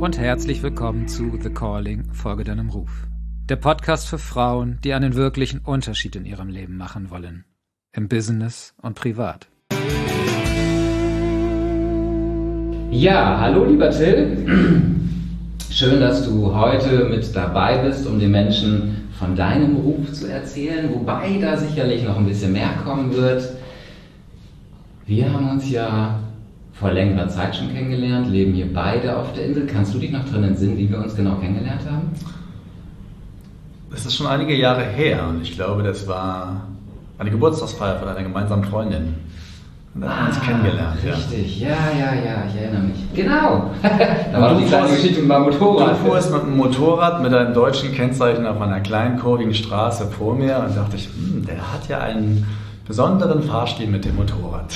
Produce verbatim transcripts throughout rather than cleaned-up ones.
und herzlich willkommen zu The Calling, folge deinem Ruf. Der Podcast für Frauen, die einen wirklichen Unterschied in ihrem Leben machen wollen. Im Business und privat. Ja, hallo lieber Till. Schön, dass du heute mit dabei bist, um den Menschen von deinem Ruf zu erzählen, wobei da sicherlich noch ein bisschen mehr kommen wird. Wir haben uns ja vor längerer Zeit schon kennengelernt, leben hier beide auf der Insel. Kannst du dich noch daran entsinnen, wie wir uns genau kennengelernt haben? Das ist schon einige Jahre her und ich glaube, das war eine Geburtstagsfeier von einer gemeinsamen Freundin. Und da haben wir uns kennengelernt. Richtig, ja, ja, ja, ich erinnere mich. Genau. Da war die kleine Geschichte mit meinem Motorrad. Du fuhrst mit einem Motorrad mit einem deutschen Kennzeichen auf einer kleinen, kurvigen Straße vor mir und dachte ich, hm, der hat ja einen besonderen Fahrstil mit dem Motorrad.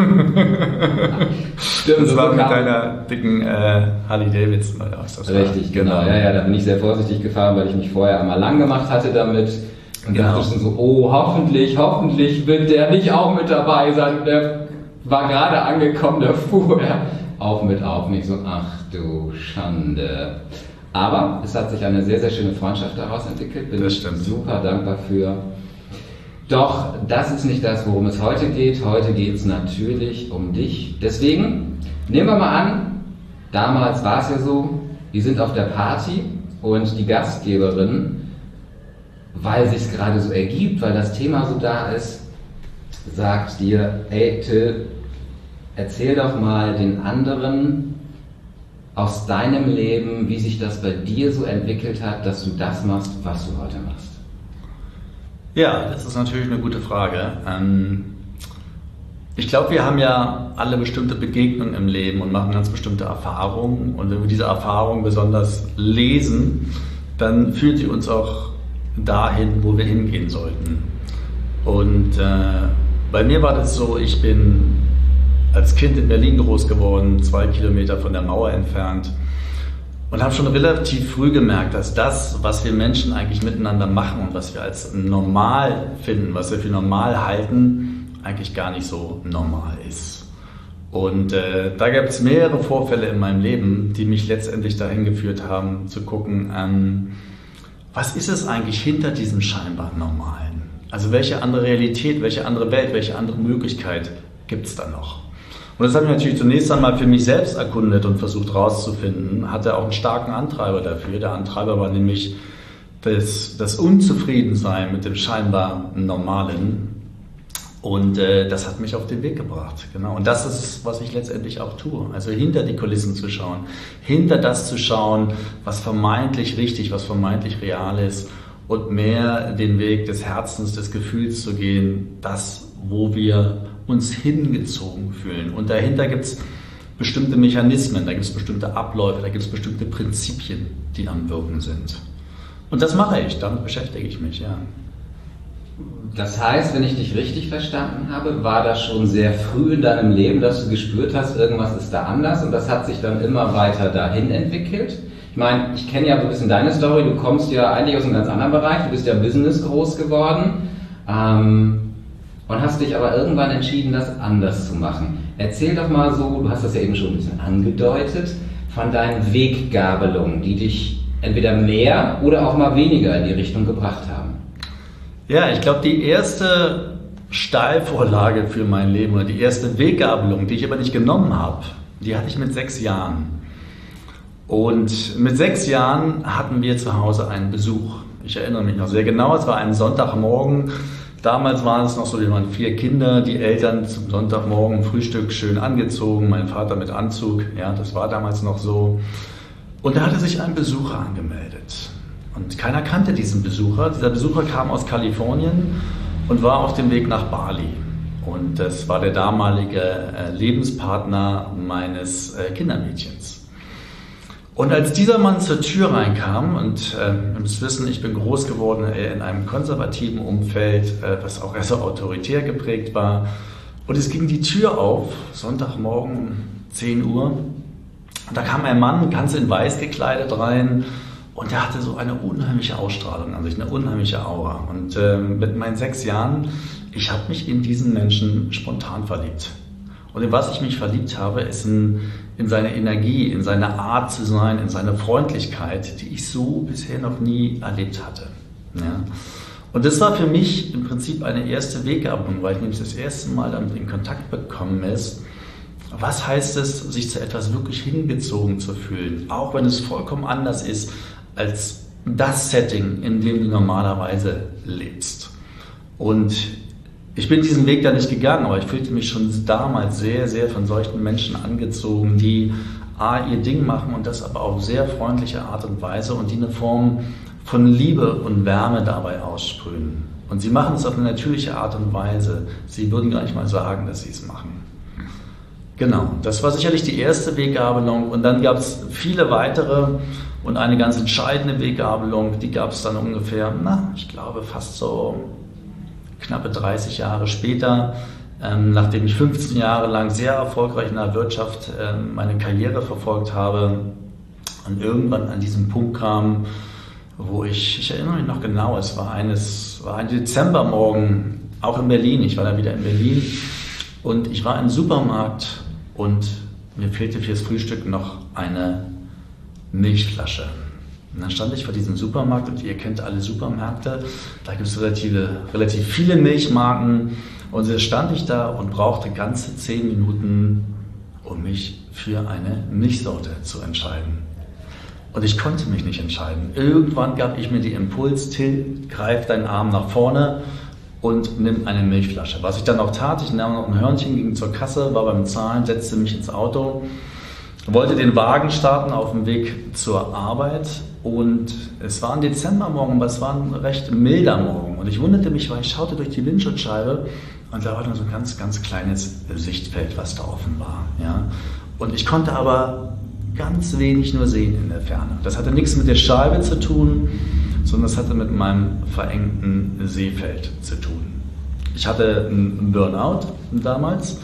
Stimmt, das so war mit kam. deiner dicken äh, Harley Davidson oder was das war. Richtig, genau. Ja, ja, da bin ich sehr vorsichtig gefahren, weil ich mich vorher einmal lang gemacht hatte damit. Und Genau. dachte schon so, oh, hoffentlich, hoffentlich wird der nicht auch mit dabei sein. Der war gerade angekommen, da fuhr er auf mit auf. Und ich so, ach du Schande. Aber es hat sich eine sehr, sehr schöne Freundschaft daraus entwickelt. Bin Das stimmt. super dankbar für. Doch das ist nicht das, worum es heute geht. Heute geht es natürlich um dich. Deswegen nehmen wir mal an, damals war es ja so, wir sind auf der Party und die Gastgeberin, weil sich es gerade so ergibt, weil das Thema so da ist, sagt dir, hey Till, erzähl doch mal den anderen aus deinem Leben, wie sich das bei dir so entwickelt hat, dass du das machst, was du heute machst. Ja, das ist natürlich eine gute Frage. Ich glaube, wir haben ja alle bestimmte Begegnungen im Leben und machen ganz bestimmte Erfahrungen. Und wenn wir diese Erfahrungen besonders lesen, dann führt sie uns auch dahin, wo wir hingehen sollten. Und äh, bei mir war das so, ich bin als Kind in Berlin groß geworden, zwei Kilometer von der Mauer entfernt. Und habe schon relativ früh gemerkt, dass das, was wir Menschen eigentlich miteinander machen und was wir als normal finden, was wir für normal halten, eigentlich gar nicht so normal ist. Und äh, da gab es mehrere Vorfälle in meinem Leben, die mich letztendlich dahin geführt haben, zu gucken, ähm, was ist es eigentlich hinter diesem scheinbar Normalen? Also welche andere Realität, welche andere Welt, welche andere Möglichkeit gibt es da noch? Und das habe ich natürlich zunächst einmal für mich selbst erkundet und versucht herauszufinden. Hatte auch einen starken Antreiber dafür. Der Antreiber war nämlich das, das Unzufriedensein mit dem scheinbar Normalen. Und äh, das hat mich auf den Weg gebracht. Genau. Und das ist, was ich letztendlich auch tue. Also hinter die Kulissen zu schauen, hinter das zu schauen, was vermeintlich richtig, was vermeintlich real ist und mehr den Weg des Herzens, des Gefühls zu gehen, das, wo wir uns hingezogen fühlen. Und dahinter gibt es bestimmte Mechanismen, da gibt es bestimmte Abläufe, da gibt es bestimmte Prinzipien, die am Wirken sind. Und das mache ich, damit beschäftige ich mich, ja. Das heißt, wenn ich dich richtig verstanden habe, war das schon sehr früh in deinem Leben, dass du gespürt hast, irgendwas ist da anders und das hat sich dann immer weiter dahin entwickelt? Ich meine, ich kenne ja so ein bisschen deine Story, du kommst ja eigentlich aus einem ganz anderen Bereich, du bist ja im Business groß geworden. Ähm, Und hast dich aber irgendwann entschieden, das anders zu machen. Erzähl doch mal so, du hast das ja eben schon ein bisschen angedeutet, von deinen Weggabelungen, die dich entweder mehr oder auch mal weniger in die Richtung gebracht haben. Ja, ich glaube, die erste Steilvorlage für mein Leben oder die erste Weggabelung, die ich aber nicht genommen habe, die hatte ich mit sechs Jahren. Und mit sechs Jahren hatten wir zu Hause einen Besuch. Ich erinnere mich noch sehr genau, es war ein Sonntagmorgen. Damals waren es noch so, wir waren vier Kinder, die Eltern zum Sonntagmorgen Frühstück schön angezogen, mein Vater mit Anzug, ja, das war damals noch so. Und da hatte sich ein Besucher angemeldet. Und keiner kannte diesen Besucher. Dieser Besucher kam aus Kalifornien und war auf dem Weg nach Bali. Und das war der damalige Lebenspartner meines Kindermädchens. Und als dieser Mann zur Tür reinkam, und äh, ihr müsst wissen, ich bin groß geworden in einem konservativen Umfeld, äh, was auch eher so autoritär geprägt war, und es ging die Tür auf, Sonntagmorgen um zehn Uhr, und da kam ein Mann ganz in weiß gekleidet rein, und der hatte so eine unheimliche Ausstrahlung an sich, eine unheimliche Aura. Und äh, mit meinen sechs Jahren, ich habe mich in diesen Menschen spontan verliebt. Und in was ich mich verliebt habe, ist in, in seine Energie, in seine Art zu sein, in seine Freundlichkeit, die ich so bisher noch nie erlebt hatte. Ja? Und das war für mich im Prinzip eine erste Weggabelung, weil ich nämlich das erste Mal damit in Kontakt bekommen ist, was heißt es, sich zu etwas wirklich hingezogen zu fühlen, auch wenn es vollkommen anders ist als das Setting, in dem du normalerweise lebst. Und ich bin diesen Weg da nicht gegangen, aber ich fühlte mich schon damals sehr, sehr von solchen Menschen angezogen, die A, ihr Ding machen und das aber auf sehr freundliche Art und Weise und die eine Form von Liebe und Wärme dabei aussprühen. Und sie machen es auf eine natürliche Art und Weise. Sie würden gar nicht mal sagen, dass sie es machen. Genau, das war sicherlich die erste Weggabelung und dann gab es viele weitere und eine ganz entscheidende Weggabelung, die gab es dann ungefähr, na, ich glaube fast so knappe dreißig Jahre später, ähm, nachdem ich fünfzehn Jahre lang sehr erfolgreich in der Wirtschaft ähm, meine Karriere verfolgt habe und irgendwann an diesem Punkt kam, wo ich, ich erinnere mich noch genau, es war, eines, war ein Dezembermorgen, auch in Berlin, ich war da wieder in Berlin und ich war im Supermarkt und mir fehlte fürs Frühstück noch eine Milchflasche. Und dann stand ich vor diesem Supermarkt und ihr kennt alle Supermärkte, da gibt es relative, relativ viele Milchmarken und so stand ich da und brauchte ganze zehn Minuten, um mich für eine Milchsorte zu entscheiden. Und ich konnte mich nicht entscheiden. Irgendwann gab ich mir den Impuls, Till, greif deinen Arm nach vorne und nimm eine Milchflasche. Was ich dann auch tat, ich nahm noch ein Hörnchen, ging zur Kasse, war beim Zahlen, setzte mich ins Auto, wollte den Wagen starten auf dem Weg zur Arbeit und es war ein Dezembermorgen, aber es war ein recht milder Morgen und ich wunderte mich, weil ich schaute durch die Windschutzscheibe und da war nur so ein ganz, ganz kleines Sichtfeld, was da offen war. Ja? Und ich konnte aber ganz wenig nur sehen in der Ferne. Das hatte nichts mit der Scheibe zu tun, sondern das hatte mit meinem verengten Sehfeld zu tun. Ich hatte einen Burnout damals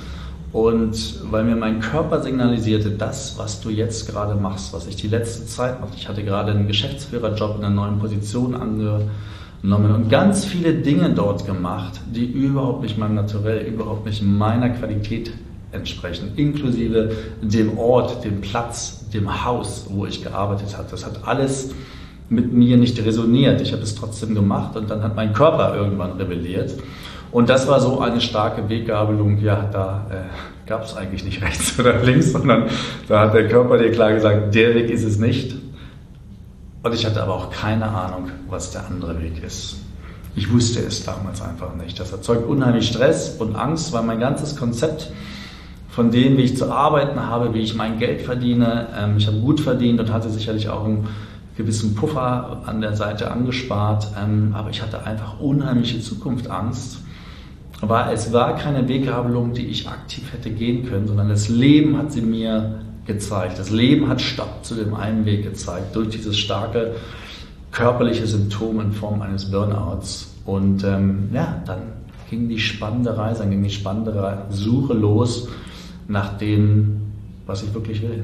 und weil mir mein Körper signalisierte, das, was du jetzt gerade machst, was ich die letzte Zeit mache, ich hatte gerade einen Geschäftsführerjob in einer neuen Position angenommen und ganz viele Dinge dort gemacht, die überhaupt nicht meinem Naturell, überhaupt nicht meiner Qualität entsprechen, inklusive dem Ort, dem Platz, dem Haus, wo ich gearbeitet habe. Das hat alles mit mir nicht resoniert. Ich habe es trotzdem gemacht und dann hat mein Körper irgendwann rebelliert. Und das war so eine starke Weggabelung, ja, da äh, gab es eigentlich nicht rechts oder links, sondern da hat der Körper dir klar gesagt, der Weg ist es nicht. Und ich hatte aber auch keine Ahnung, was der andere Weg ist. Ich wusste es damals einfach nicht. Das erzeugt unheimlich Stress und Angst, weil mein ganzes Konzept von dem, wie ich zu arbeiten habe, wie ich mein Geld verdiene, ähm, ich habe gut verdient und hatte sicherlich auch einen gewissen Puffer an der Seite angespart, ähm, aber ich hatte einfach unheimliche Zukunftsangst. Aber es war keine Weggabelung, die ich aktiv hätte gehen können, sondern das Leben hat sie mir gezeigt. Das Leben hat Stopp zu dem einen Weg gezeigt, durch dieses starke körperliche Symptom in Form eines Burnouts. Und ähm, ja, dann ging die spannende Reise, dann ging die spannende Suche los nach dem, was ich wirklich will.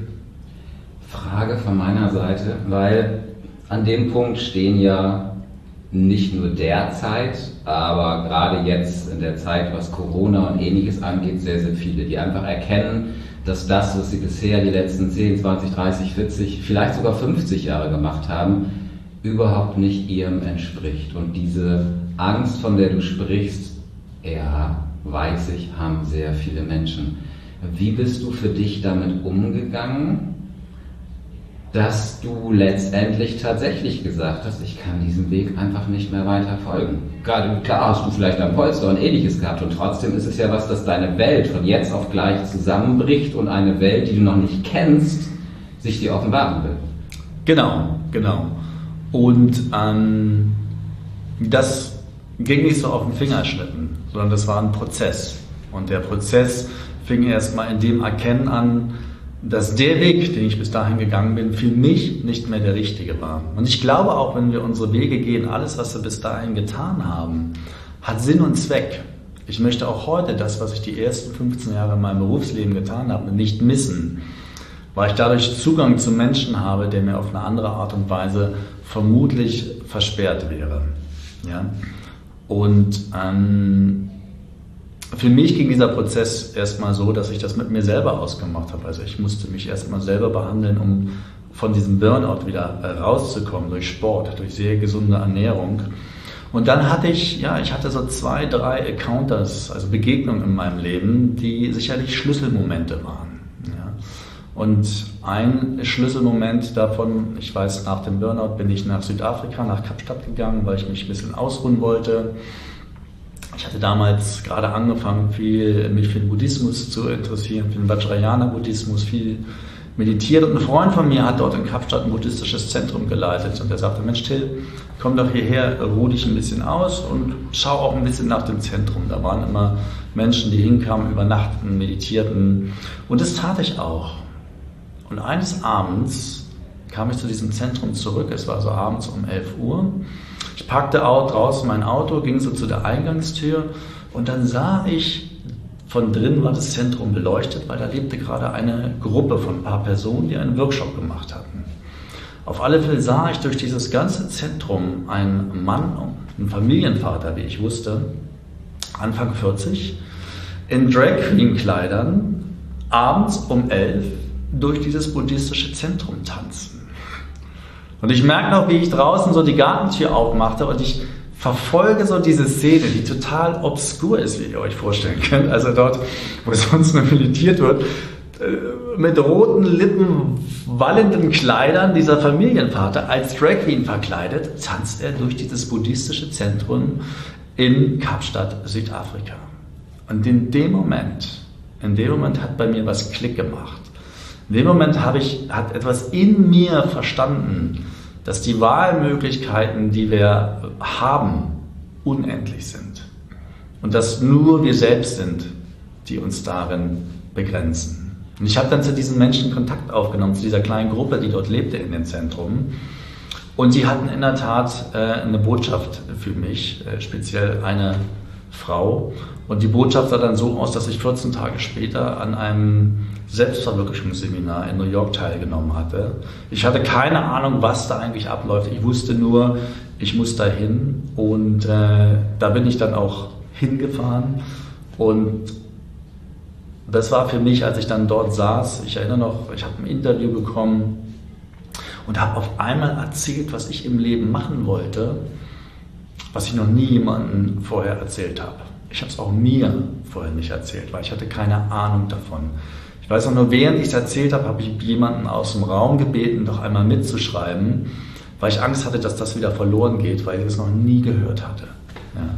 Frage von meiner Seite, weil an dem Punkt stehen ja nicht nur derzeit, aber gerade jetzt in der Zeit, was Corona und Ähnliches angeht, sehr, sehr viele, die einfach erkennen, dass das, was sie bisher die letzten zehn, zwanzig, dreißig, vierzig, vielleicht sogar fünfzig Jahre gemacht haben, überhaupt nicht ihrem entspricht. Und diese Angst, von der du sprichst, ja, weiß ich, haben sehr viele Menschen. Wie bist du für dich damit umgegangen, dass du letztendlich tatsächlich gesagt hast, ich kann diesem Weg einfach nicht mehr weiter folgen? Gerade klar hast du vielleicht ein Polster und Ähnliches gehabt und trotzdem ist es ja was, dass deine Welt von jetzt auf gleich zusammenbricht und eine Welt, die du noch nicht kennst, sich dir offenbaren will. Genau, genau. Und ähm, das ging nicht so auf den Fingerschnippen, sondern das war ein Prozess. Und der Prozess fing erstmal in dem Erkennen an, dass der Weg, den ich bis dahin gegangen bin, für mich nicht mehr der richtige war. Und ich glaube auch, wenn wir unsere Wege gehen, alles, was wir bis dahin getan haben, hat Sinn und Zweck. Ich möchte auch heute das, was ich die ersten fünfzehn Jahre in meinem Berufsleben getan habe, nicht missen, weil ich dadurch Zugang zu Menschen habe, der mir auf eine andere Art und Weise vermutlich versperrt wäre. Ja? Und ähm, für mich ging dieser Prozess erstmal so, dass ich das mit mir selber ausgemacht habe. Also ich musste mich erstmal selber behandeln, um von diesem Burnout wieder rauszukommen, durch Sport, durch sehr gesunde Ernährung. Und dann hatte ich, ja, ich hatte so zwei, drei Encounters, also Begegnungen in meinem Leben, die sicherlich Schlüsselmomente waren. Ja. Und ein Schlüsselmoment davon, ich weiß, nach dem Burnout bin ich nach Südafrika, nach Kapstadt gegangen, weil ich mich ein bisschen ausruhen wollte. Ich hatte damals gerade angefangen, viel, mich für den Buddhismus zu interessieren, für den Vajrayana-Buddhismus, viel meditiert. Und ein Freund von mir hat dort in Kapstadt ein buddhistisches Zentrum geleitet. Und er sagte, Mensch Till, komm doch hierher, ruh dich ein bisschen aus und schau auch ein bisschen nach dem Zentrum. Da waren immer Menschen, die hinkamen, übernachteten, meditierten. Und das tat ich auch. Und eines Abends kam ich zu diesem Zentrum zurück. Es war so abends um elf Uhr. Ich parkte draußen mein Auto, ging so zu der Eingangstür und dann sah ich, von drin war das Zentrum beleuchtet, weil da lebte gerade eine Gruppe von ein paar Personen, die einen Workshop gemacht hatten. Auf alle Fälle sah ich durch dieses ganze Zentrum einen Mann, einen Familienvater, wie ich wusste, Anfang vierzig, in Drag-Queen-Kleidern, abends um elf durch dieses buddhistische Zentrum tanzen. Und ich merke noch, wie ich draußen so die Gartentür aufmachte und ich verfolge so diese Szene, die total obskur ist, wie ihr euch vorstellen könnt. Also dort, wo sonst nur meditiert wird, mit roten Lippen, wallenden Kleidern, dieser Familienvater als Drag Queen verkleidet, tanzt er durch dieses buddhistische Zentrum in Kapstadt, Südafrika. Und in dem Moment, in dem Moment hat bei mir was Klick gemacht. In dem Moment habe ich, hat etwas in mir verstanden, dass die Wahlmöglichkeiten, die wir haben, unendlich sind. Und dass nur wir selbst sind, die uns darin begrenzen. Und ich habe dann zu diesen Menschen Kontakt aufgenommen, zu dieser kleinen Gruppe, die dort lebte in dem Zentrum. Und sie hatten in der Tat äh, eine Botschaft für mich, äh, speziell eine Frau. Und die Botschaft sah dann so aus, dass ich vierzehn Tage später an einem Selbstverwirklichungsseminar in New York teilgenommen hatte. Ich hatte keine Ahnung, was da eigentlich abläuft. Ich wusste nur, ich muss da hin. Und äh, da bin ich dann auch hingefahren. Und das war für mich, als ich dann dort saß, ich erinnere noch, ich habe ein Interview bekommen und habe auf einmal erzählt, was ich im Leben machen wollte, was ich noch nie jemandem vorher erzählt habe. Ich habe es auch mir vorher nicht erzählt, weil ich hatte keine Ahnung davon. Ich weiß auch nur, während ich es erzählt habe, habe ich jemanden aus dem Raum gebeten, doch einmal mitzuschreiben, weil ich Angst hatte, dass das wieder verloren geht, weil ich es noch nie gehört hatte. Ja.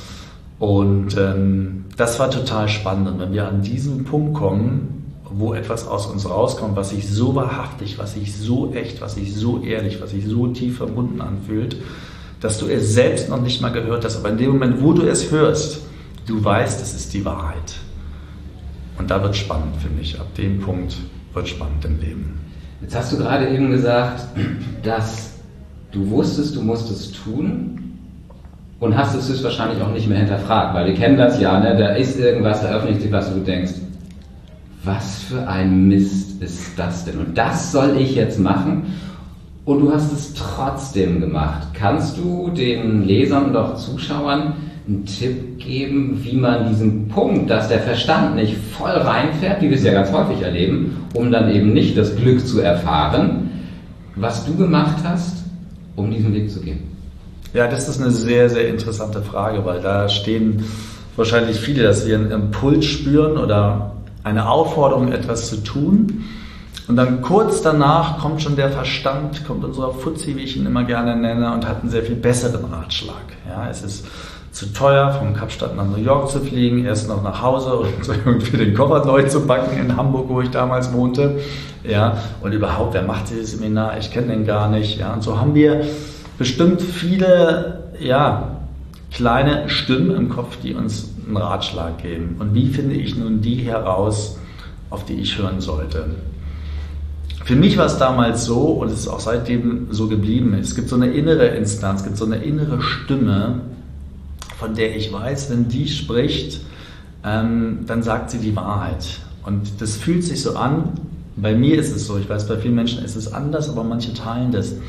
Und ähm, das war total spannend. Und wenn wir an diesen Punkt kommen, wo etwas aus uns rauskommt, was sich so wahrhaftig, was sich so echt, was sich so ehrlich, was sich so tief verbunden anfühlt, dass du es selbst noch nicht mal gehört hast, aber in dem Moment, wo du es hörst, du weißt, es ist die Wahrheit. Und da wird es spannend, finde ich. Ab dem Punkt wird es spannend im Leben. Jetzt hast du gerade eben gesagt, dass du wusstest, du musst es tun und hast es höchstwahrscheinlich auch nicht mehr hinterfragt, weil wir kennen das ja, ne? Da ist irgendwas, da öffnet sich was und du denkst, was für ein Mist ist das denn? Und das soll ich jetzt machen? Und du hast es trotzdem gemacht. Kannst du den Lesern und auch Zuschauern einen Tipp geben, wie man diesen Punkt, dass der Verstand nicht voll reinfährt, wie wir es ja ganz häufig erleben, um dann eben nicht das Glück zu erfahren, was du gemacht hast, um diesen Weg zu gehen? Ja, das ist eine sehr, sehr interessante Frage, weil da stehen wahrscheinlich viele, dass wir einen Impuls spüren oder eine Aufforderung, etwas zu tun. Und dann kurz danach kommt schon der Verstand, kommt unser Fuzzi, wie ich ihn immer gerne nenne, und hat einen sehr viel besseren Ratschlag. Ja, es ist zu teuer, von Kapstadt nach New York zu fliegen, erst noch nach Hause und irgendwie den Koffer neu zu backen in Hamburg, wo ich damals wohnte. Ja, und überhaupt, wer macht dieses Seminar? Ich kenne den gar nicht. Ja, und so haben wir bestimmt viele, ja, kleine Stimmen im Kopf, die uns einen Ratschlag geben. Und wie finde ich nun die heraus, auf die ich hören sollte? Für mich war es damals so, und es ist auch seitdem so geblieben, es gibt so eine innere Instanz, es gibt so eine innere Stimme, von der ich weiß, wenn die spricht, ähm, dann sagt sie die Wahrheit. Und das fühlt sich so an, bei mir ist es so, ich weiß, bei vielen Menschen ist es anders, aber manche teilen das.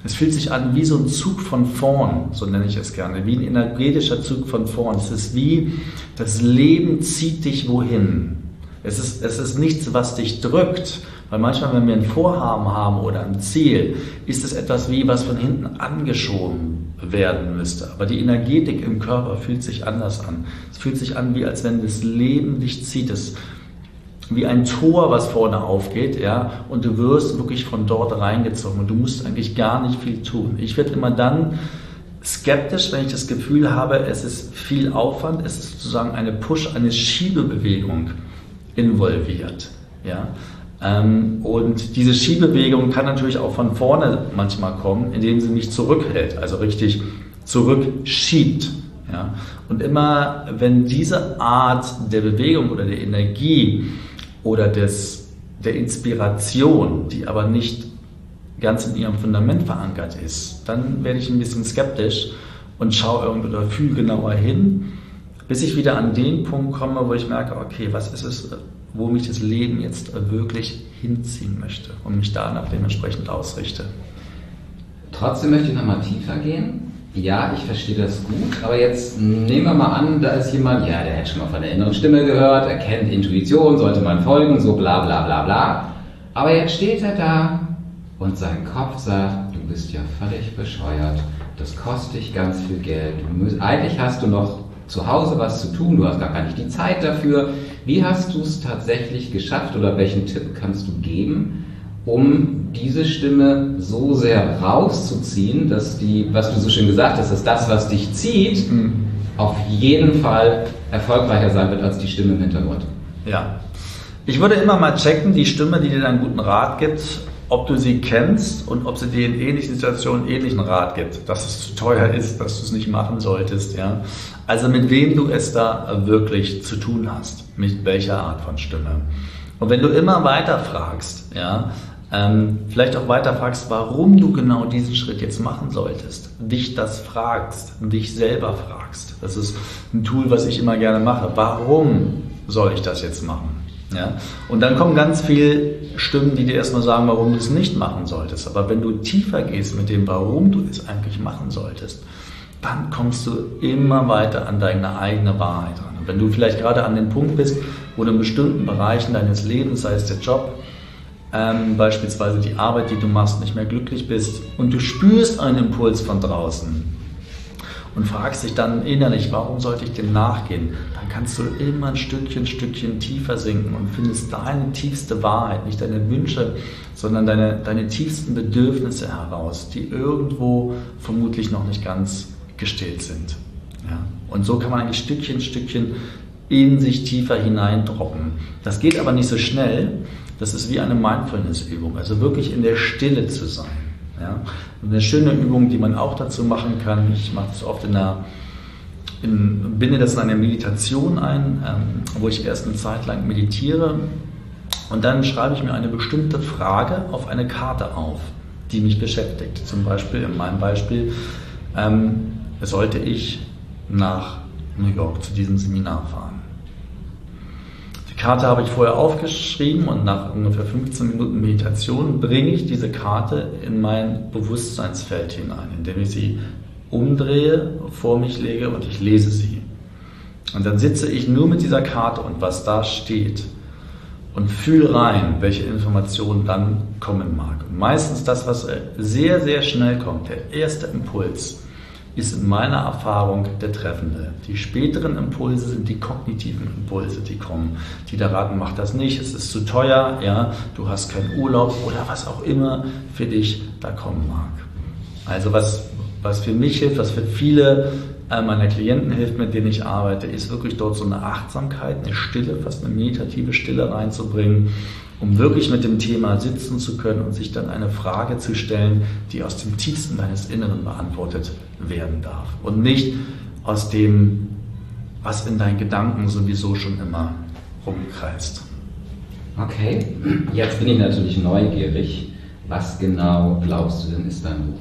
Es fühlt sich an wie so ein Zug von vorn, so nenne ich es gerne, wie ein energetischer Zug von vorn. Es ist wie, das Leben zieht dich wohin. Es ist, es ist nichts, was dich drückt, weil manchmal, wenn wir ein Vorhaben haben oder ein Ziel, ist es etwas wie, was von hinten angeschoben werden müsste. Aber die Energetik im Körper fühlt sich anders an. Es fühlt sich an, wie als wenn das Leben dich zieht. Es wie ein Tor, was vorne aufgeht, ja, und du wirst wirklich von dort reingezogen und du musst eigentlich gar nicht viel tun. Ich werde immer dann skeptisch, wenn ich das Gefühl habe, es ist viel Aufwand, es ist sozusagen eine Push, eine Schiebebewegung involviert, ja. Und diese Schiebebewegung kann natürlich auch von vorne manchmal kommen, indem sie mich zurückhält, also richtig zurückschiebt. Ja. Und immer, wenn diese Art der Bewegung oder der Energie oder des, der Inspiration, die aber nicht ganz in ihrem Fundament verankert ist, dann werde ich ein bisschen skeptisch und schaue irgendwo oder fühle genauer hin, bis ich wieder an den Punkt komme, wo ich merke, okay, was ist es, wo mich das Leben jetzt wirklich hinziehen möchte und mich danach dementsprechend ausrichte. Trotzdem möchte ich nochmal tiefer gehen. Ja, ich verstehe das gut, aber jetzt nehmen wir mal an, da ist jemand, ja, der hat schon mal von der inneren Stimme gehört, er kennt Intuition, sollte man folgen, so bla bla bla bla. Aber jetzt steht er da und sein Kopf sagt, du bist ja völlig bescheuert, das kostet dich ganz viel Geld, du müsst, eigentlich hast du noch zu Hause was zu tun, du hast gar nicht die Zeit dafür. Wie hast du es tatsächlich geschafft oder welchen Tipp kannst du geben, um diese Stimme so sehr rauszuziehen, dass die, was du so schön gesagt hast, dass das, was dich zieht, mhm. auf jeden Fall erfolgreicher sein wird als die Stimme im Hintergrund? Ja, ich würde immer mal checken, die Stimme, die dir einen guten Rat gibt, ob du sie kennst und ob sie dir in ähnlichen Situationen ähnlichen Rat gibt, dass es zu teuer ist, dass du es nicht machen solltest. Ja? Also mit wem du es da wirklich zu tun hast, mit welcher Art von Stimme. Und wenn du immer weiter fragst, ja, ähm, vielleicht auch weiter fragst, warum du genau diesen Schritt jetzt machen solltest, dich das fragst, dich selber fragst. Das ist ein Tool, was ich immer gerne mache. Warum soll ich das jetzt machen? Ja? Und dann kommen ganz viele Stimmen, die dir erstmal sagen, warum du es nicht machen solltest. Aber wenn du tiefer gehst mit dem, warum du es eigentlich machen solltest, dann kommst du immer weiter an deine eigene Wahrheit ran. Und wenn du vielleicht gerade an dem Punkt bist, wo du in bestimmten Bereichen deines Lebens, sei es der Job, ähm, beispielsweise die Arbeit, die du machst, nicht mehr glücklich bist und du spürst einen Impuls von draußen und fragst dich dann innerlich, warum sollte ich dem nachgehen, dann kannst du immer ein Stückchen, Stückchen tiefer sinken und findest deine tiefste Wahrheit, nicht deine Wünsche, sondern deine, deine tiefsten Bedürfnisse heraus, die irgendwo vermutlich noch nicht ganz gestillt sind. Ja? Und so kann man eigentlich Stückchen, Stückchen in sich tiefer hineindroppen. Das geht aber nicht so schnell. Das ist wie eine Mindfulness-Übung, also wirklich in der Stille zu sein. Ja? Eine schöne Übung, die man auch dazu machen kann, ich mache das oft in einer, in, binde das in eine Meditation ein, ähm, wo ich erst eine Zeit lang meditiere und dann schreibe ich mir eine bestimmte Frage auf eine Karte auf, die mich beschäftigt. Zum Beispiel, in meinem Beispiel, ähm, sollte ich nach New York zu diesem Seminar fahren. Die Karte habe ich vorher aufgeschrieben und nach ungefähr fünfzehn Minuten Meditation bringe ich diese Karte in mein Bewusstseinsfeld hinein, indem ich sie umdrehe, vor mich lege und ich lese sie. Und dann sitze ich nur mit dieser Karte und was da steht und fühle rein, welche Informationen dann kommen mag. Und meistens das, was sehr, sehr schnell kommt, der erste Impuls, ist in meiner Erfahrung der treffende. Die späteren Impulse sind die kognitiven Impulse, die kommen, die da raten, mach das nicht, es ist zu teuer, ja, du hast keinen Urlaub oder was auch immer für dich da kommen mag. Also was, was für mich hilft, was für viele meiner Klienten hilft, mit denen ich arbeite, ist wirklich dort so eine Achtsamkeit, eine Stille, fast eine meditative Stille reinzubringen, um wirklich mit dem Thema sitzen zu können und sich dann eine Frage zu stellen, die aus dem tiefsten deines Inneren beantwortet werden darf und nicht aus dem, was in deinen Gedanken sowieso schon immer rumkreist. Okay, jetzt bin ich natürlich neugierig. Was genau glaubst du denn ist dein Ruf?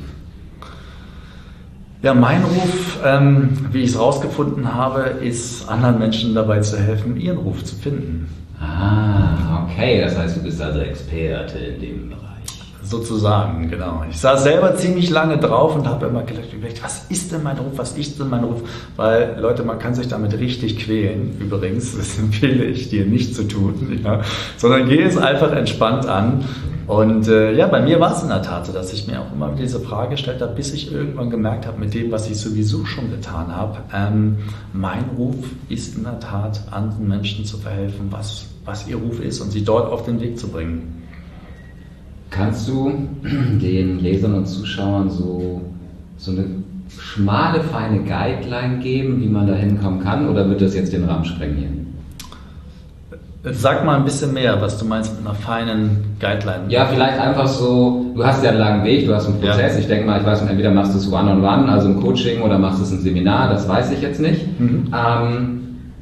Ja, mein Ruf, ähm, wie ich es rausgefunden habe, ist, anderen Menschen dabei zu helfen, ihren Ruf zu finden. Ah, okay, das heißt, du bist also Experte in dem Bereich. Sozusagen, genau. Ich saß selber ziemlich lange drauf und habe immer gedacht, was ist denn mein Ruf, was ist denn mein Ruf? Weil, Leute, man kann sich damit richtig quälen, übrigens, das empfehle ich dir nicht zu tun, ja? Sondern geh es einfach entspannt an. Und äh, ja, bei mir war es in der Tat so, dass ich mir auch immer wieder diese Frage gestellt habe, bis ich irgendwann gemerkt habe, mit dem, was ich sowieso schon getan habe, ähm, mein Ruf ist in der Tat, anderen Menschen zu verhelfen, was, was ihr Ruf ist und sie dort auf den Weg zu bringen. Kannst du den Lesern und Zuschauern so, so eine schmale, feine Guideline geben, wie man da hinkommen kann, oder wird das jetzt den Rahmen sprengen hier? Sag mal ein bisschen mehr, was du meinst mit einer feinen Guideline. Ja, vielleicht einfach so, du hast ja einen langen Weg, du hast einen Prozess. Ja. Ich denke mal, ich weiß nicht, entweder machst du es One-on-One, also im Coaching, oder machst du es im Seminar, das weiß ich jetzt nicht. Mhm. Ähm,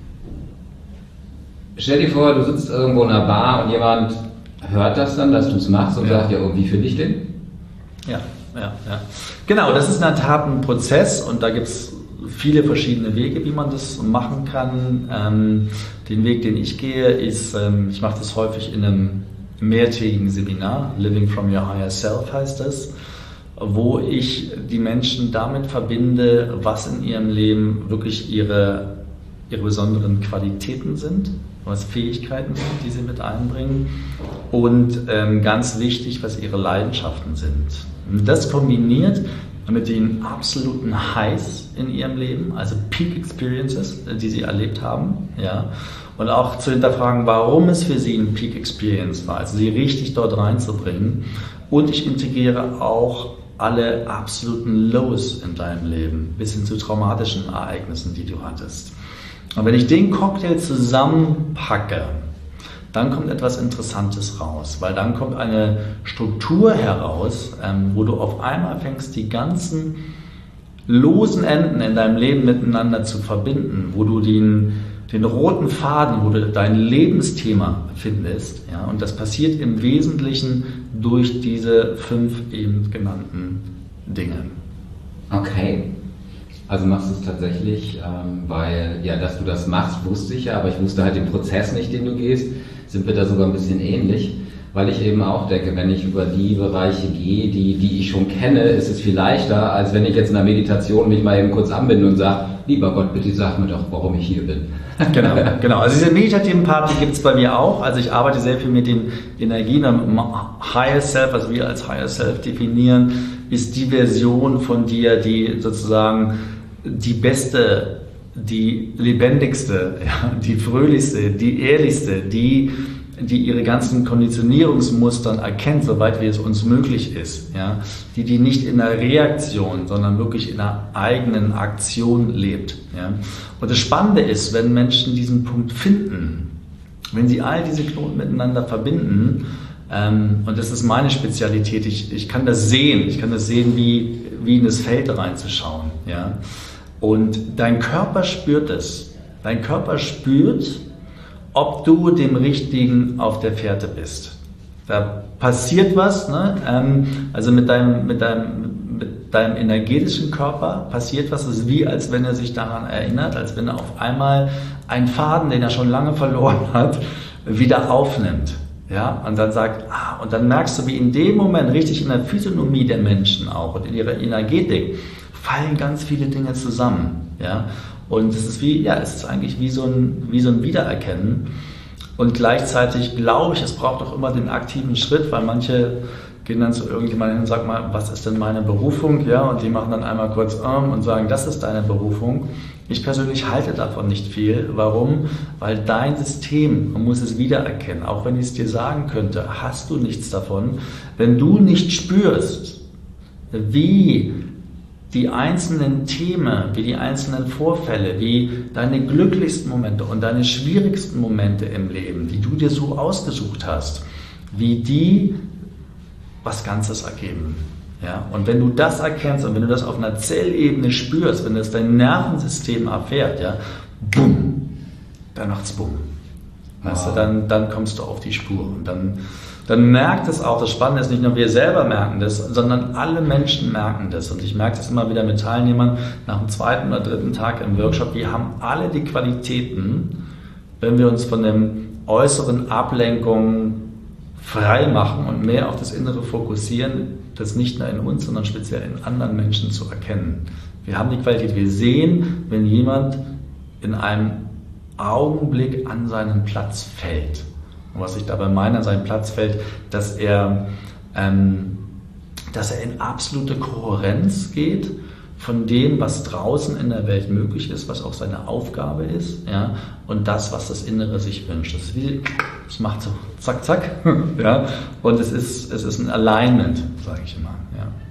stell dir vor, du sitzt irgendwo in einer Bar und jemand hört das dann, dass du es machst und ja. sagt, ja, und wie finde ich den? Ja, ja, ja. Genau, das ist in der Tat ein Prozess und da gibt es viele verschiedene Wege, wie man das machen kann. Ähm, den Weg, den ich gehe, ist, ähm, ich mache das häufig in einem mehrtägigen Seminar, Living from Your Higher Self heißt es, wo ich die Menschen damit verbinde, was in ihrem Leben wirklich ihre, ihre besonderen Qualitäten sind, was Fähigkeiten sind, die sie mit einbringen und ähm, ganz wichtig, was ihre Leidenschaften sind. Und das kombiniert mit den absoluten Highs in ihrem Leben, also Peak Experiences, die sie erlebt haben, ja, und auch zu hinterfragen, warum es für sie ein Peak Experience war, also sie richtig dort reinzubringen. Und ich integriere auch alle absoluten Lows in deinem Leben, bis hin zu traumatischen Ereignissen, die du hattest. Und wenn ich den Cocktail zusammenpacke, dann kommt etwas Interessantes raus, weil dann kommt eine Struktur heraus, ähm, wo du auf einmal fängst, die ganzen losen Enden in deinem Leben miteinander zu verbinden, wo du den, den roten Faden, wo du dein Lebensthema findest. Ja, und das passiert im Wesentlichen durch diese fünf eben genannten Dinge. Okay. Also machst du es tatsächlich, ähm, weil, ja, dass du das machst, wusste ich ja, aber ich wusste halt den Prozess nicht, den du gehst, sind wir da sogar ein bisschen ähnlich, weil ich eben auch denke, wenn ich über die Bereiche gehe, die, die ich schon kenne, ist es viel leichter, als wenn ich jetzt in der Meditation mich mal eben kurz anbinde und sage, lieber Gott, bitte sag mir doch, warum ich hier bin. Genau, genau. Also diese meditativen Part, die gibt es bei mir auch. Also ich arbeite sehr viel mit den Energien. Higher Self, was wir als Higher Self definieren, ist die Version von dir, die sozusagen die beste, die lebendigste, ja, die fröhlichste, die ehrlichste, die, die ihre ganzen Konditionierungsmustern erkennt, soweit wie es uns möglich ist, ja, die, die nicht in einer Reaktion, sondern wirklich in einer eigenen Aktion lebt. Ja. Und das Spannende ist, wenn Menschen diesen Punkt finden, wenn sie all diese Knoten miteinander verbinden, ähm, und das ist meine Spezialität, ich, ich kann das sehen, ich kann das sehen, wie, wie in das Feld reinzuschauen, ja. Und dein Körper spürt es. Dein Körper spürt, ob du dem Richtigen auf der Fährte bist. Da passiert was, ne? ähm, also mit deinem, mit, deinem, mit deinem energetischen Körper passiert was. Es ist wie, als wenn er sich daran erinnert, als wenn er auf einmal einen Faden, den er schon lange verloren hat, wieder aufnimmt. Ja? Und dann sagt, ah, und dann merkst du, wie in dem Moment richtig in der Physiognomie der Menschen auch und in ihrer Energetik fallen ganz viele Dinge zusammen, ja, und es ist wie, ja, es ist eigentlich wie so ein, wie so ein Wiedererkennen und gleichzeitig glaube ich, es braucht auch immer den aktiven Schritt, weil manche gehen dann zu irgendjemandem hin und sagen mal, was ist denn meine Berufung, ja, und die machen dann einmal kurz um und sagen, das ist deine Berufung. Ich persönlich halte davon nicht viel. Warum? Weil dein System, man muss es wiedererkennen, auch wenn ich es dir sagen könnte, hast du nichts davon, wenn du nicht spürst, wie die einzelnen Themen, wie die einzelnen Vorfälle, wie deine glücklichsten Momente und deine schwierigsten Momente im Leben, die du dir so ausgesucht hast, wie die was Ganzes ergeben. Ja? Und wenn du das erkennst und wenn du das auf einer Zellebene spürst, wenn das dein Nervensystem erfährt, ja, bumm, dann macht's bumm. Weißt du, dann, dann kommst du auf die Spur und dann, dann merkt es auch, das Spannende ist, nicht nur wir selber merken das, sondern alle Menschen merken das. Und ich merke das immer wieder mit Teilnehmern nach dem zweiten oder dritten Tag im Workshop, wir haben alle die Qualitäten, wenn wir uns von den äußeren Ablenkungen frei machen und mehr auf das Innere fokussieren, das nicht nur in uns, sondern speziell in anderen Menschen zu erkennen. Wir haben die Qualität, wir sehen, wenn jemand in einem Augenblick an seinen Platz fällt. Und was ich dabei meine, an seinen Platz fällt, dass er, ähm, dass er in absolute Kohärenz geht von dem, was draußen in der Welt möglich ist, was auch seine Aufgabe ist, ja, und das, was das Innere sich wünscht. Das ist wie, es macht so zack, zack, ja, und es ist, es ist ein Alignment, sage ich immer, ja.